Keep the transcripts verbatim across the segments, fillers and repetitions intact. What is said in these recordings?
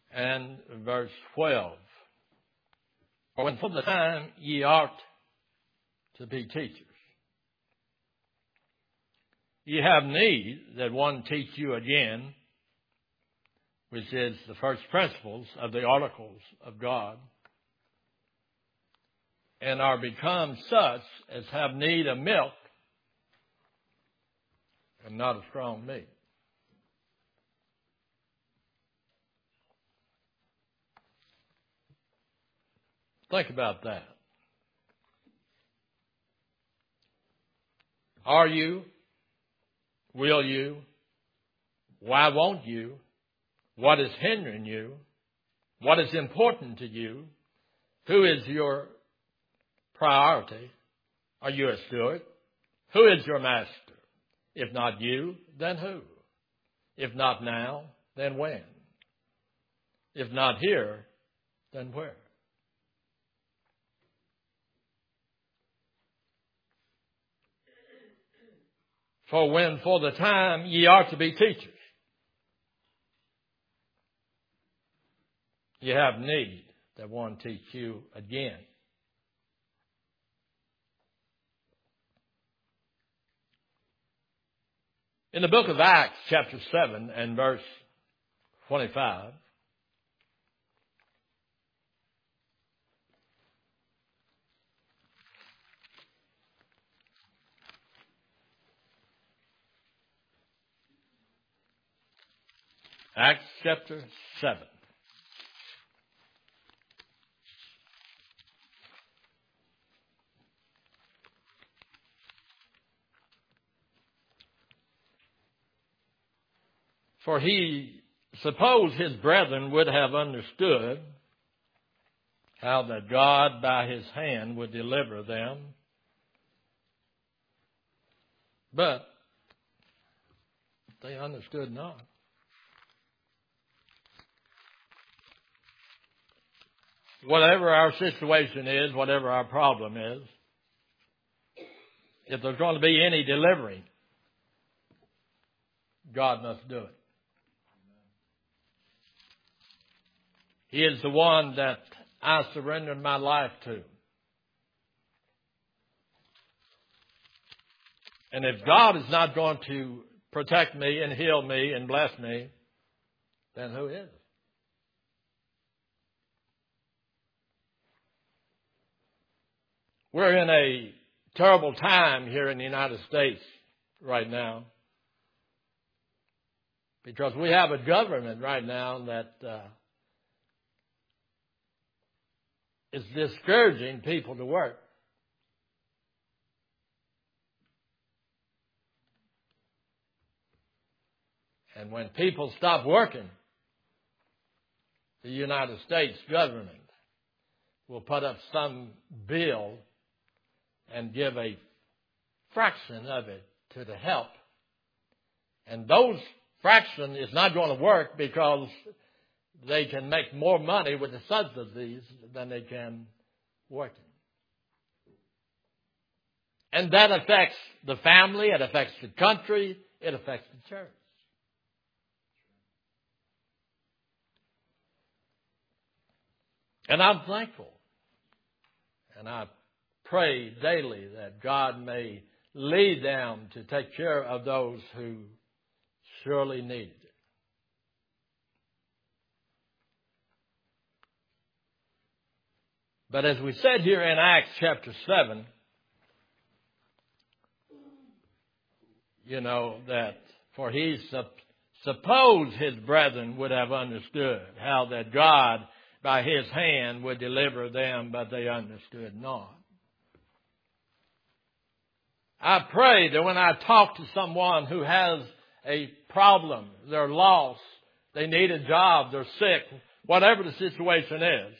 and verse twelve. For when for the time ye ought to be teachers, ye have need that one teach you again, which is the first principles of the oracles of God, and are become such as have need of milk and not of strong meat. Think about that. Are you? Will you? Why won't you? What is hindering you? What is important to you? Who is your priority? Are you a steward? Who is your master? If not you, then who? If not now, then when? If not here, then where? For when for the time ye are to be teachers, ye have need that one teach you again. In the book of Acts, chapter seven and verse twenty-five, Acts chapter seven. For he supposed his brethren would have understood how that God by his hand would deliver them. But they understood not. Whatever our situation is, whatever our problem is, if there's going to be any delivering, God must do it. He is the one that I surrendered my life to. And if God is not going to protect me and heal me and bless me, then who is? We're in a terrible time here in the United States right now because we have a government right now that uh, is discouraging people to work. And when people stop working, the United States government will put up some bill and give a fraction of it to the help. And those fraction is not going to work because they can make more money with the subsidies than they can working. And that affects the family, it affects the country, it affects the church. And I'm thankful. And I pray daily that God may lead them to take care of those who surely need it. But as we said here in Acts chapter seven, you know, that for he sup- supposed his brethren would have understood how that God by his hand would deliver them, but they understood not. I pray that when I talk to someone who has a problem, they're lost, they need a job, they're sick, whatever the situation is,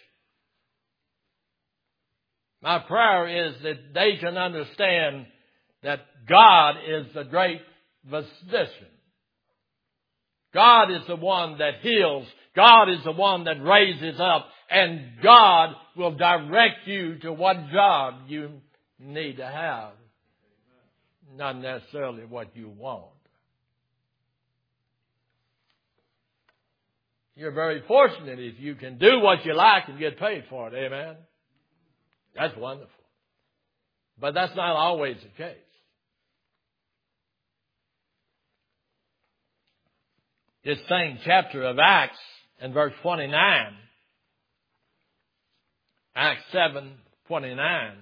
my prayer is that they can understand that God is the great physician. God is the one that heals. God is the one that raises up. And God will direct you to what job you need to have. Not necessarily what you want. You're very fortunate if you can do what you like and get paid for it. Amen? That's wonderful. But that's not always the case. This same chapter of Acts and verse twenty-nine, Acts seven twenty-nine,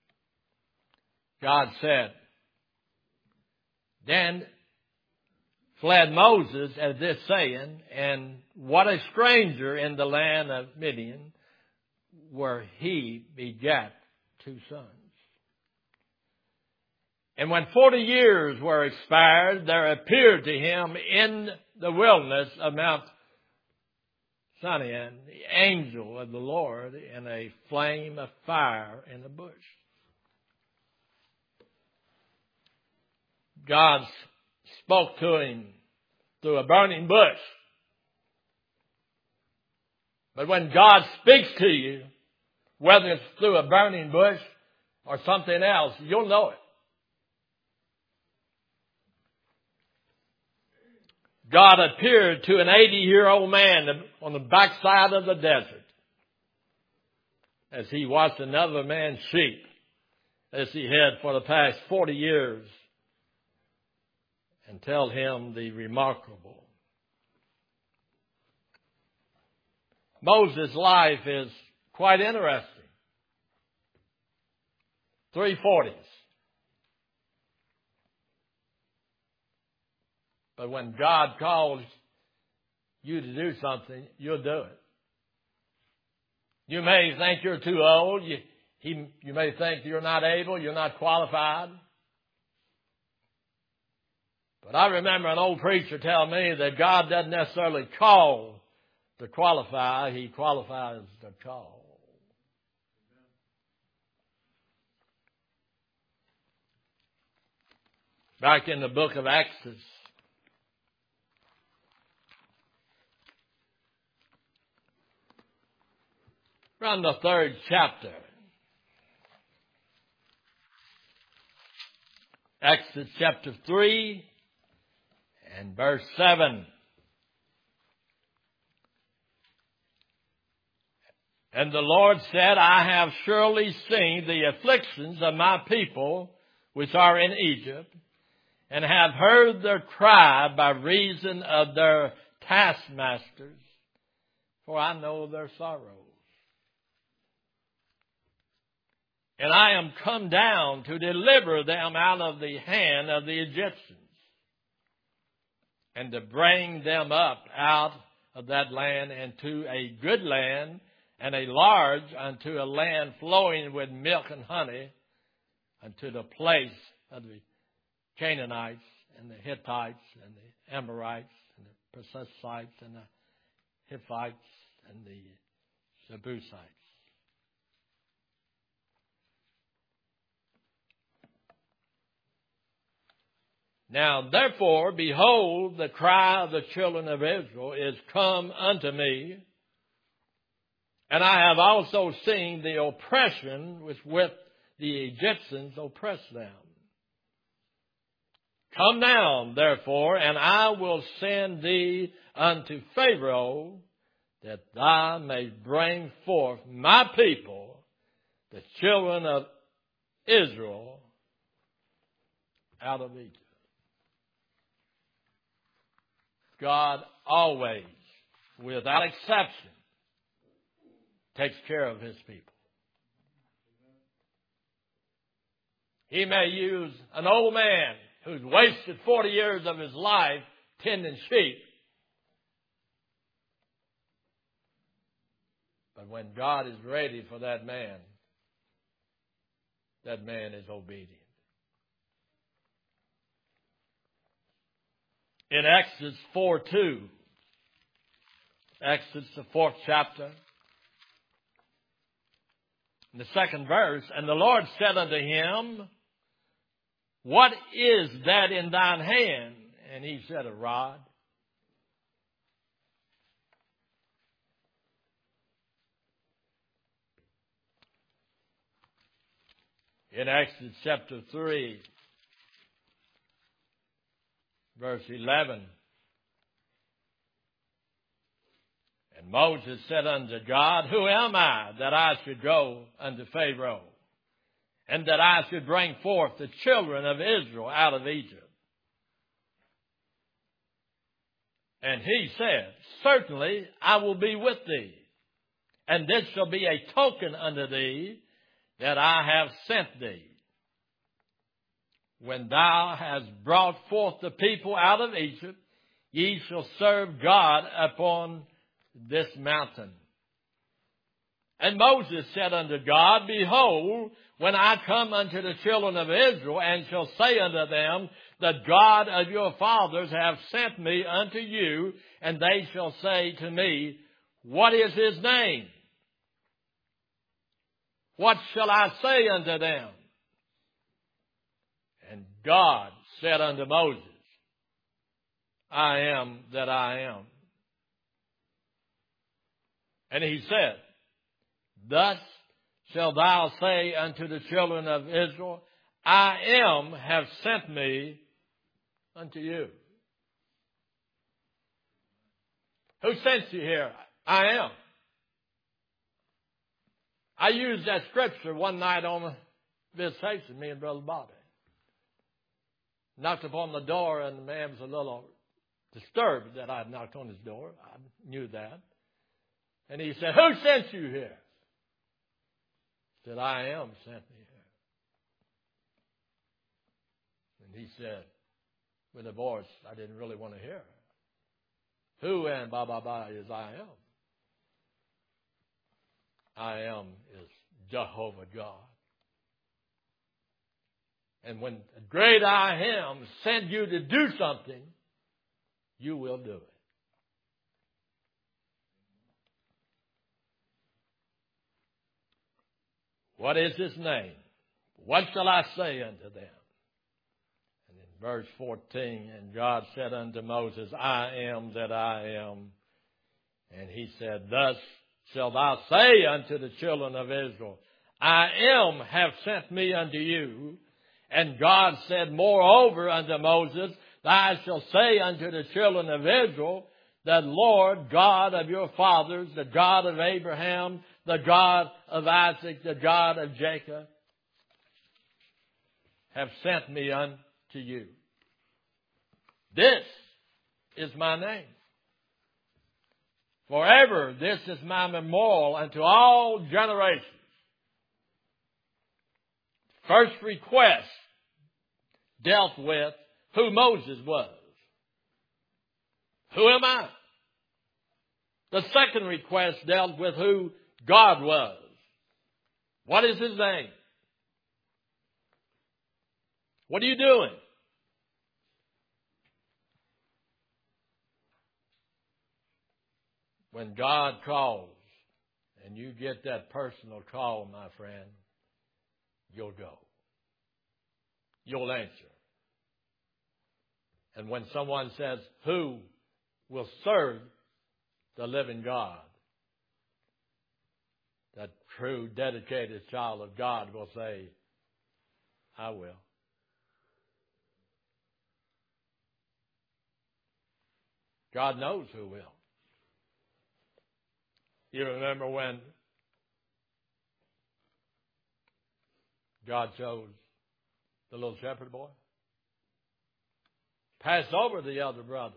God said, then fled Moses at this saying, and what a stranger in the land of Midian, where he begat two sons. And when forty years were expired, there appeared to him in the wilderness of Mount Sinai the angel of the Lord in a flame of fire in a bush. God spoke to him through a burning bush. But when God speaks to you, whether it's through a burning bush or something else, you'll know it. God appeared to an eighty-year-old man on the backside of the desert as he watched another man's sheep as he had for the past forty years and tell him the remarkable. Moses' life is quite interesting. Three forties. But when God calls you to do something, you'll do it. You may think you're too old. You, he, you may think you're not able, you're not qualified. But I remember an old preacher tell me that God doesn't necessarily call to qualify, He qualifies to call. Back in the book of Exodus, around the third chapter, Exodus chapter three and verse seven. And the Lord said, I have surely seen the afflictions of my people which are in Egypt, and have heard their cry by reason of their taskmasters, for I know their sorrows. And I am come down to deliver them out of the hand of the Egyptians, and to bring them up out of that land into a good land, and a large, unto a land flowing with milk and honey, unto the place of the Canaanites and the Hittites and the Amorites and the Perizzites and the Hippites and the Jebusites. Now, therefore, behold, the cry of the children of Israel is come unto me, and I have also seen the oppression with which the Egyptians oppress them. Come down, therefore, and I will send thee unto Pharaoh, that thou mayest bring forth my people, the children of Israel, out of Egypt. God always, without exception, takes care of His people. He may use an old man who's wasted forty years of his life tending sheep. But when God is ready for that man, that man is obedient. In Exodus four two, Exodus the fourth chapter, in the second verse, and the Lord said unto him, what is that in thine hand? And he said, a rod. In Exodus chapter three, verse eleven, And Moses said unto God, Who am I that I should go unto Pharaoh, and that I should bring forth the children of Israel out of Egypt? And he said, Certainly I will be with thee, and this shall be a token unto thee that I have sent thee. When thou hast brought forth the people out of Egypt, ye shall serve God upon this mountain. And Moses said unto God, Behold, when I come unto the children of Israel, and shall say unto them, The God of your fathers hath sent me unto you, and they shall say to me, What is his name? What shall I say unto them? And God said unto Moses, I am that I am. And he said, Thus shalt thou say unto the children of Israel, I am have sent me unto you. Who sent you here? I am. I used that scripture one night on a visitation, me and Brother Bobby. Knocked upon the door, and the man was a little disturbed that I had knocked on his door. I knew that. And he said, Who sent you here? I said, I am sent me here. And he said, with a voice I didn't really want to hear, Who and ba ba ba is I am? I am is Jehovah God. And when the great I am send you to do something, you will do it. What is his name? What shall I say unto them? And in verse fourteen, and God said unto Moses, I am that I am. And he said, Thus shalt thou say unto the children of Israel, I am have sent me unto you. And God said moreover unto Moses, Thou shalt say unto the children of Israel, The Lord God of your fathers, the God of Abraham, the God of Isaac, the God of Jacob, have sent me unto you. This is my name. Forever this is my memorial unto all generations. First request dealt with who Moses was. Who am I? The second request dealt with who God was. What is his name? What are you doing? When God calls and you get that personal call, my friend, you'll go. You'll answer. And when someone says, Who will serve the living God? That true, dedicated child of God will say, I will. God knows who will. You remember when God chose the little shepherd boy? Passed over the other brothers.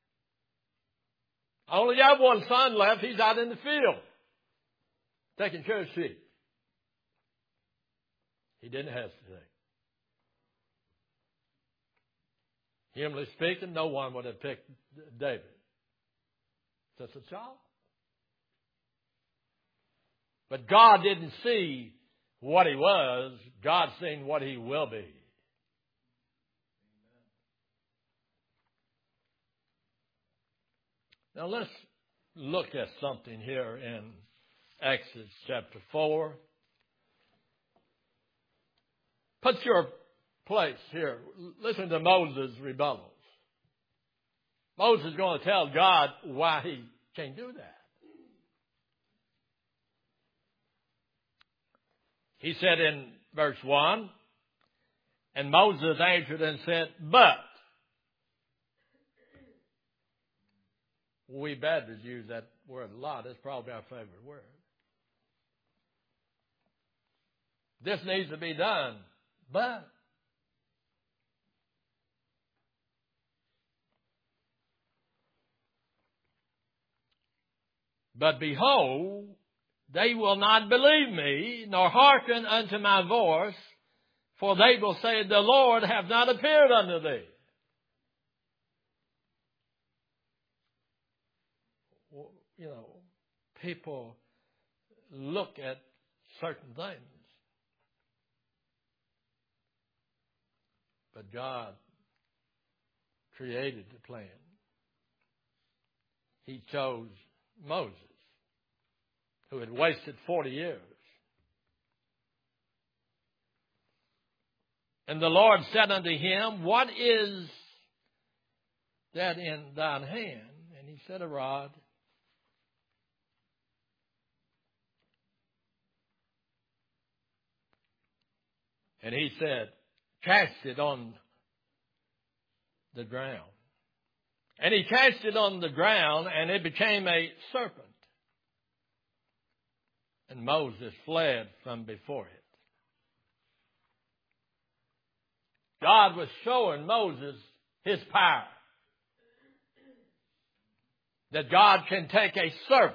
I only got one son left. He's out in the field taking care of sheep. He didn't hesitate. Humanly speaking, no one would have picked David. Just a child. But God didn't see what he was. God seen what he will be. Now let's look at something here in Exodus chapter four. Put your place here. Listen to Moses' rebuttals. Moses is going to tell God why he can't do that. He said in verse one, and Moses answered and said, But We Baptists use that word a lot. It's probably our favorite word. This needs to be done, but But behold, they will not believe me, nor hearken unto my voice, for they will say, the Lord hath not appeared unto thee. You know, people look at certain things. But God created the plan. He chose Moses, who had wasted forty years. And the Lord said unto him, what is that in thine hand? And he said, a rod. And he said, cast it on the ground. And he cast it on the ground, and it became a serpent. And Moses fled from before it. God was showing Moses his power. That God can take a serpent.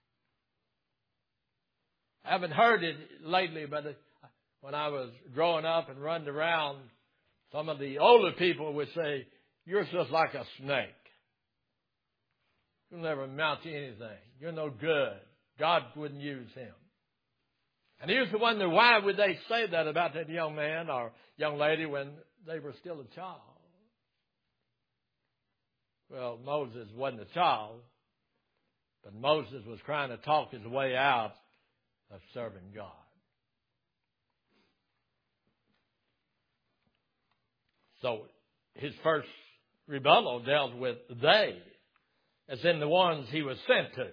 I haven't heard it lately, but when I was growing up and running around, some of the older people would say, you're just like a snake. You'll never amount to anything. You're no good. God wouldn't use him. And he was the one that, why would they say that about that young man or young lady when they were still a child? Well, Moses wasn't a child, but Moses was trying to talk his way out of serving God. So his first rebuttal dealt with they, as in the ones he was sent to.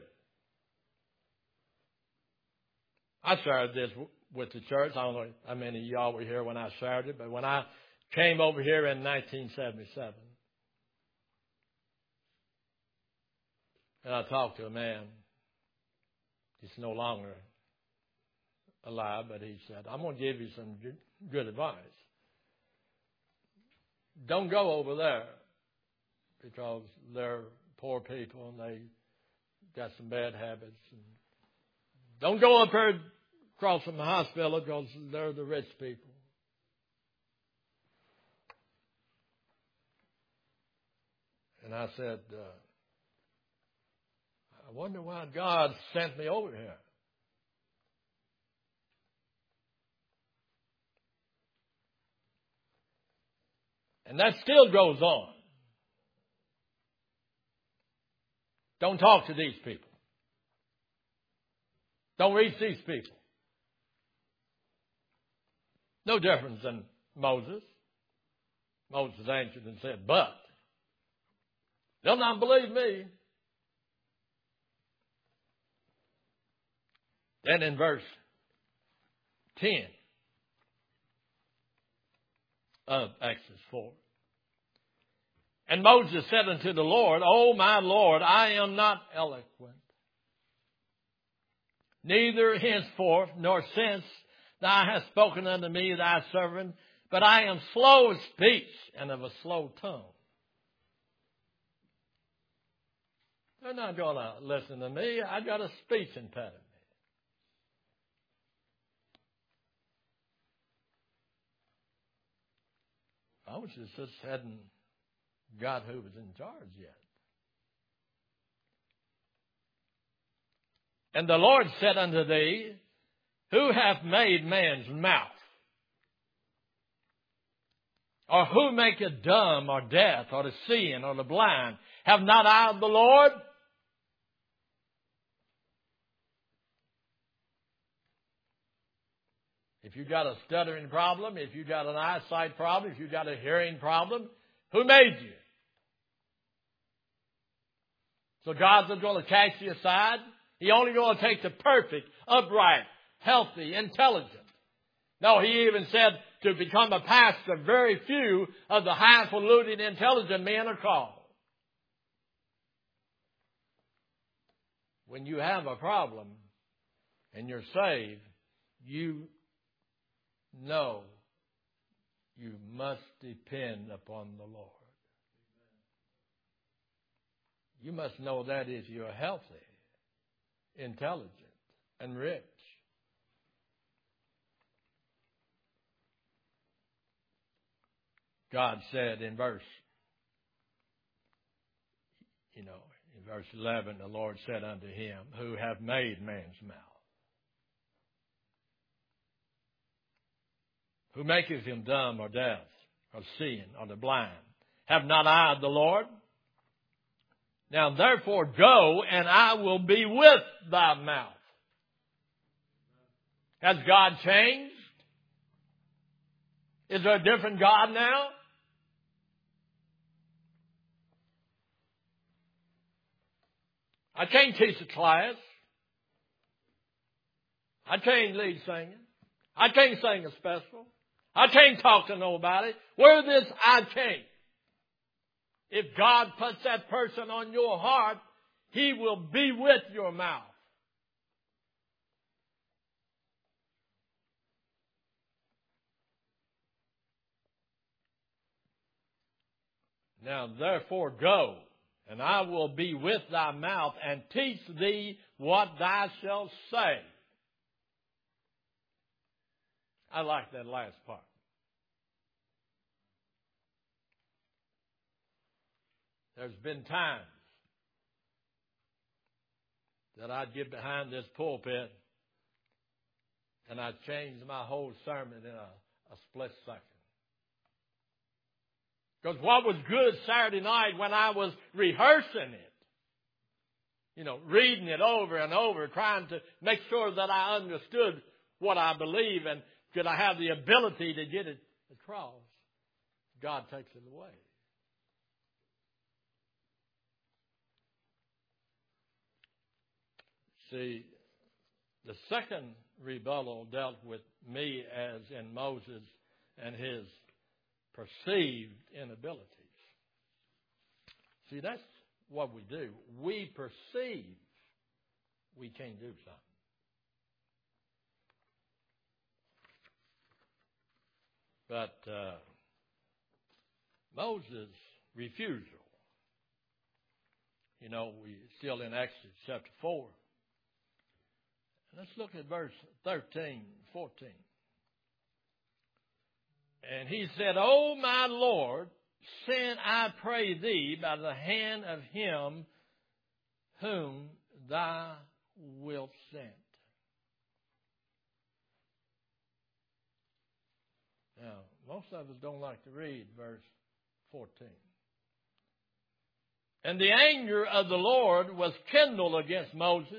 I shared this with the church. I don't know how many of y'all were here when I shared it, but when I came over here in nineteen seventy-seven, and I talked to a man, he's no longer alive, but he said, I'm going to give you some good advice. Don't go over there because they're poor people and they got some bad habits. And don't go up there across from the hospital because they're the rich people. And I said, uh, I wonder why God sent me over here. And that still goes on. Don't talk to these people. Don't reach these people. No difference than Moses. Moses answered and said, but they'll not believe me. Then in verse ten of Exodus four. And Moses said unto the Lord, O my Lord, I am not eloquent, neither henceforth nor since thou hast spoken unto me thy servant, but I am slow of speech and of a slow tongue. They're not going to listen to me. I got a speech impediment. Moses just hadn't got who was in charge yet. And the Lord said unto thee, who hath made man's mouth? Or who maketh dumb or deaf or the seeing or the blind? Have not I the Lord? If you got a stuttering problem, if you got an eyesight problem, if you got a hearing problem, who made you? So God's not going to cast you aside. He only going to take the perfect, upright, healthy, intelligent. No, he even said to become a pastor, very few of the highfalutin, intelligent men are called. when you have a problem and you're saved, you know you must depend upon the Lord. You must know that if you're healthy, intelligent, and rich. God said in verse, you know, in verse eleven, the Lord said unto him, who have made man's mouth, who maketh him dumb or deaf or seeing or the blind, have not I the Lord? Now therefore go, and I will be with thy mouth. Has God changed? Is there a different God now? I can't teach a class. I can't lead singing. I can't sing a special. I can't talk to nobody. Where this, I can't. If God puts that person on your heart, He will be with your mouth. Now therefore go, and I will be with thy mouth, and teach thee what thou shalt say. I like that last part. There's been times that I'd get behind this pulpit and I'd change my whole sermon in a, a split second. Because what was good Saturday night when I was rehearsing it, you know, reading it over and over, trying to make sure that I understood what I believe and could I have the ability to get it across, God takes it away. See, the second rebuttal dealt with me as in Moses and his perceived inabilities. See, that's what we do. We perceive we can't do something. But uh, Moses' refusal, you know, we're still in Exodus chapter four. Let's look at verse thirteen, fourteen. And he said, O my Lord, send, I pray thee, by the hand of him whom thou wilt send. Now, most of us don't like to read verse fourteen. And the anger of the Lord was kindled against Moses.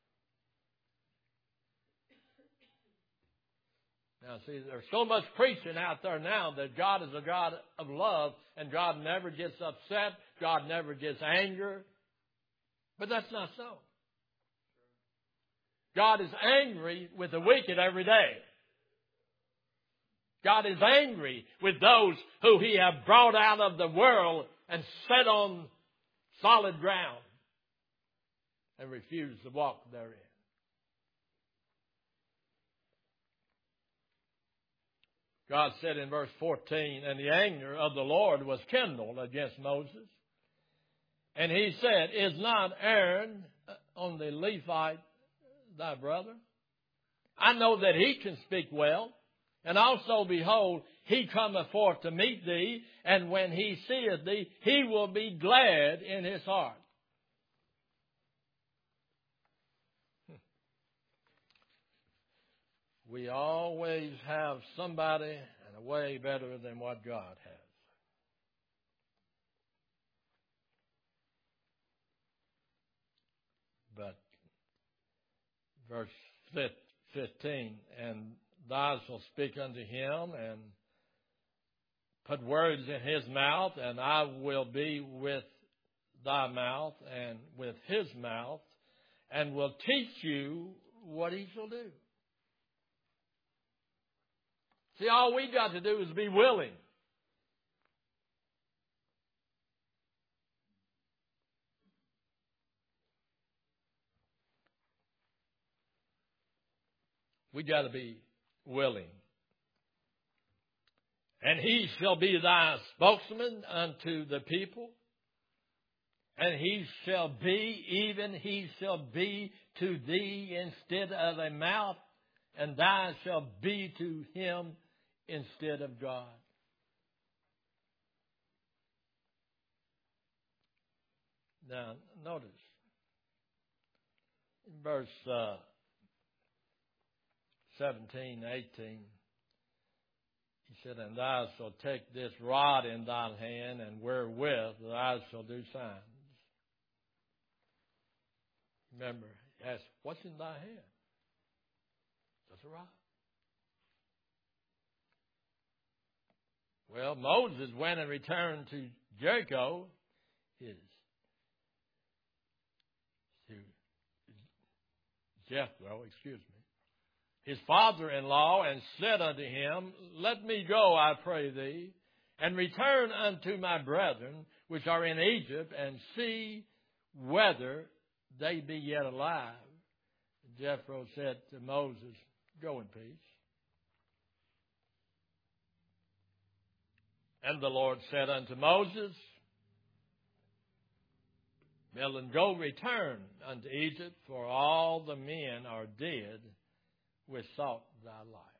Now, see, there's so much preaching out there now that God is a God of love and God never gets upset. God never gets angry. But that's not so. God is angry with the wicked every day. God is angry with those who He have brought out of the world and set on solid ground and refuse to walk therein. God said in verse fourteen, and the anger of the Lord was kindled against Moses. And he said, is not Aaron on the Levite thy brother? I know that he can speak well. And also, behold, he cometh forth to meet thee. And when he seeth thee, he will be glad in his heart. We always have somebody and a way better than what God has. But verse fifteen, and thou shalt speak unto him and put words in his mouth, and I will be with thy mouth and with his mouth, and will teach you what he shall do. See, all we got to do is be willing. We got to be willing. And he shall be thy spokesman unto the people, and he shall be, even he shall be to thee instead of a mouth, and thou shalt be to him instead of God. Now, notice, in verse uh, seventeen, eighteen, he said, and thou shalt take this rod in thine hand, and wherewith thou shalt do signs. Remember, he asked, what's in thy hand? That's a rod. Well, Moses went and returned to Jericho, his to Jethro, excuse me, his father-in-law, and said unto him, let me go, I pray thee, and return unto my brethren which are in Egypt, and see whether they be yet alive. Jethro said to Moses, go in peace. And the Lord said unto Moses, Melon, go return unto Egypt, for all the men are dead which sought thy life.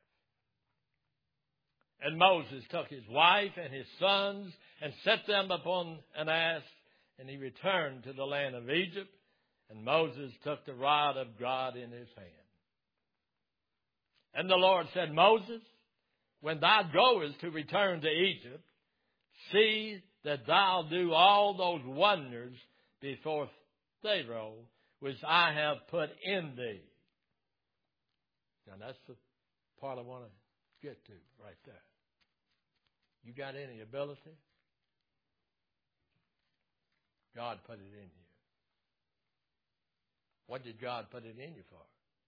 And Moses took his wife and his sons and set them upon an ass, and he returned to the land of Egypt. And Moses took the rod of God in his hand. And the Lord said, Moses, when thou goest to return to Egypt, see that thou do all those wonders before Pharaoh, which I have put in thee. Now that's the part I want to get to right there. You got any ability? God put it in you. What did God put it in you for?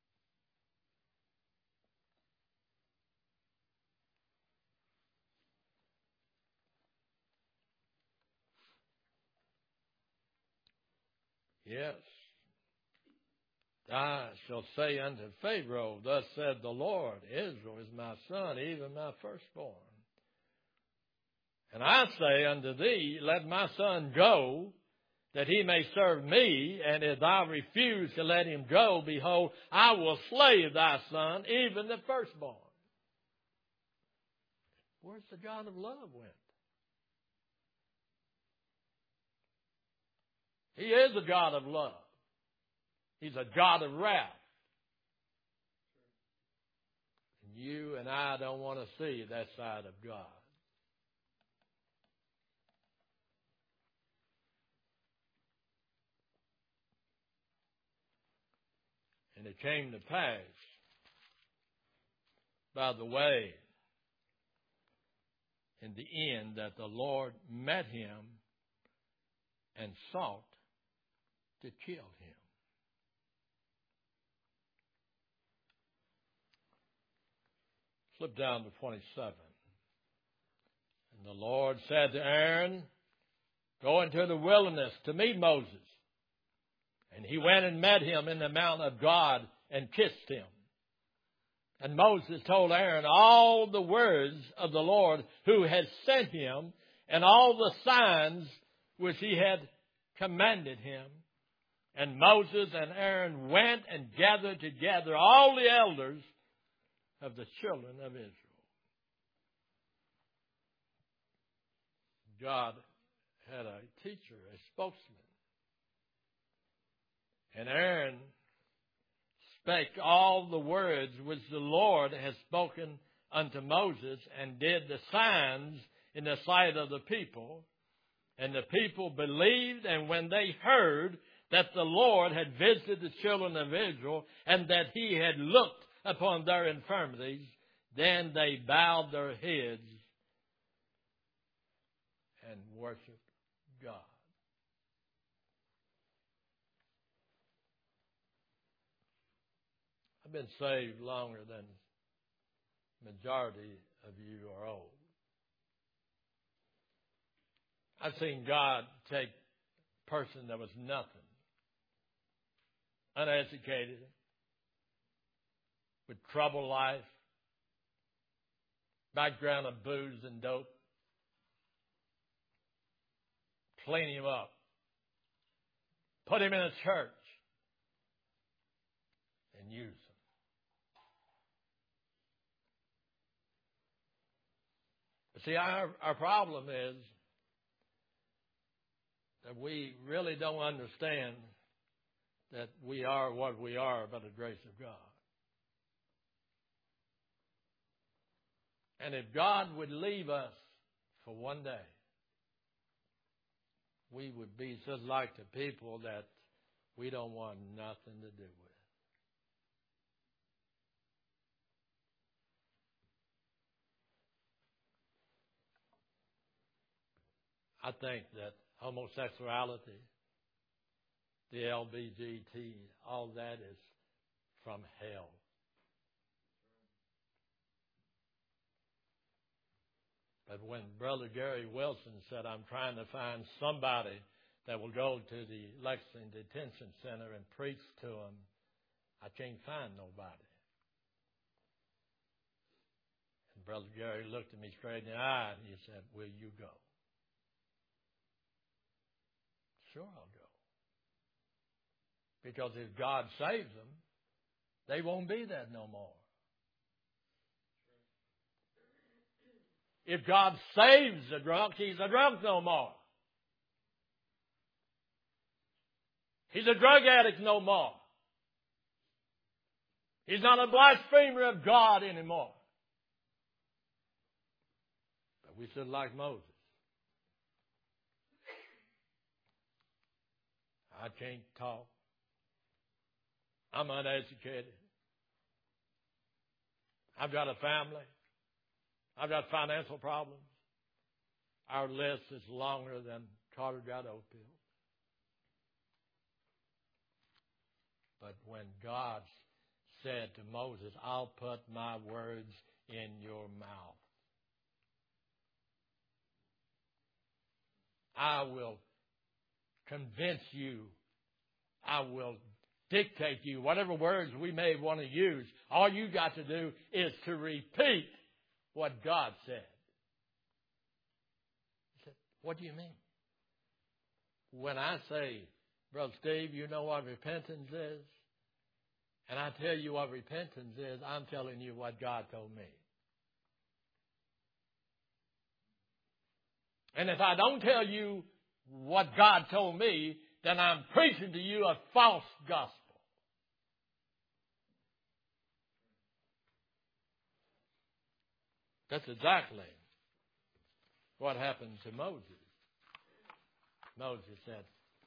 Yes. Thou shalt say unto Pharaoh, thus said the Lord, Israel is my son, even my firstborn. And I say unto thee, let my son go, that he may serve me, and if thou refuse to let him go, behold, I will slay thy son, even the firstborn. Where's the God of love went? He is a God of love. He's a God of wrath. And you and I don't want to see that side of God. And it came to pass, by the way, in the end, that the Lord met him and sought to kill him. Flip down to twenty-seven. And the Lord said to Aaron, go into the wilderness to meet Moses. And he went and met him in the mountain of God and kissed him. And Moses told Aaron all the words of the Lord who had sent him, and all the signs which he had commanded him. And Moses and Aaron went and gathered together all the elders of the children of Israel. God had a teacher, a spokesman. And Aaron spake all the words which the Lord had spoken unto Moses, and did the signs in the sight of the people. And the people believed, and when they heard that the Lord had visited the children of Israel, and that he had looked upon their infirmities, then they bowed their heads and worshiped God. I've been saved longer than the majority of you are old. I've seen God take a person that was nothing, uneducated, with troubled life, background of booze and dope. Clean him up. Put him in a church and use him. But see, our, our problem is that we really don't understand that we are what we are by the grace of God. And if God would leave us for one day, we would be just like the people that we don't want nothing to do with. I think that homosexuality, the L G B T, all that is from hell. But when Brother Gary Wilson said, I'm trying to find somebody that will go to the Lexington Detention Center and preach to them, I can't find nobody. And Brother Gary looked at me straight in the eye and he said, will you go? Sure, I'll go. Because if God saves them, they won't be that no more. If God saves a drunk, he's a drunk no more. He's a drug addict no more. He's not a blasphemer of God anymore. But we should like Moses. I can't talk. I'm uneducated. I've got a family. I've got financial problems. Our list is longer than Carter got oat pills. But when God said to Moses, I'll put my words in your mouth. I will convince you. I will dictate you. Whatever words we may want to use, all you got to do is to repeat what God said. He said, what do you mean? When I say, Brother Steve, you know what repentance is? And I tell you what repentance is, I'm telling you what God told me. And if I don't tell you what God told me, then I'm preaching to you a false gospel. That's exactly what happened to Moses. Moses said,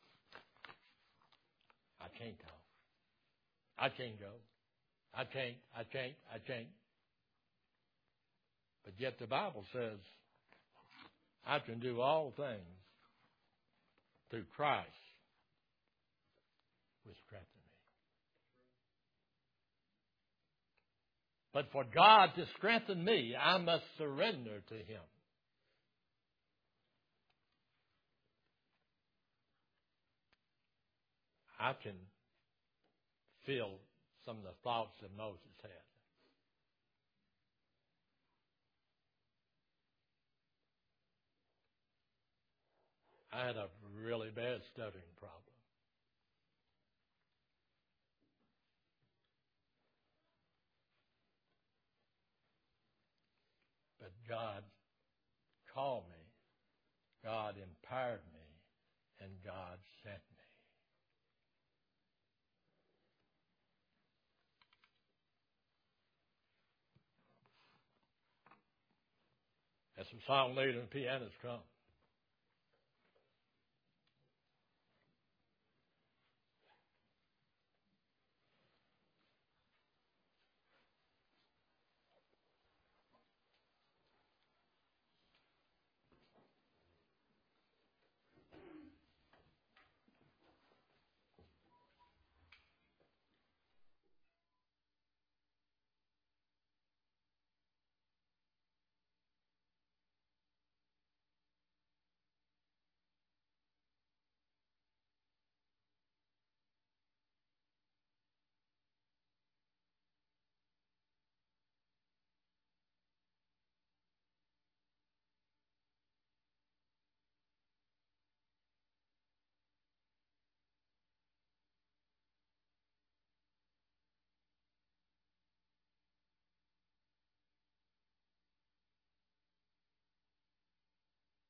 I can't talk. I can't go. I can't, I can't, I can't. But yet the Bible says, I can do all things through Christ, which strengthens me. But for God to strengthen me, I must surrender to Him. I can feel some of the thoughts that Moses had. I had a really bad stuttering problem. But God called me, God empowered me, and God sent me. As some song leader and pianists come.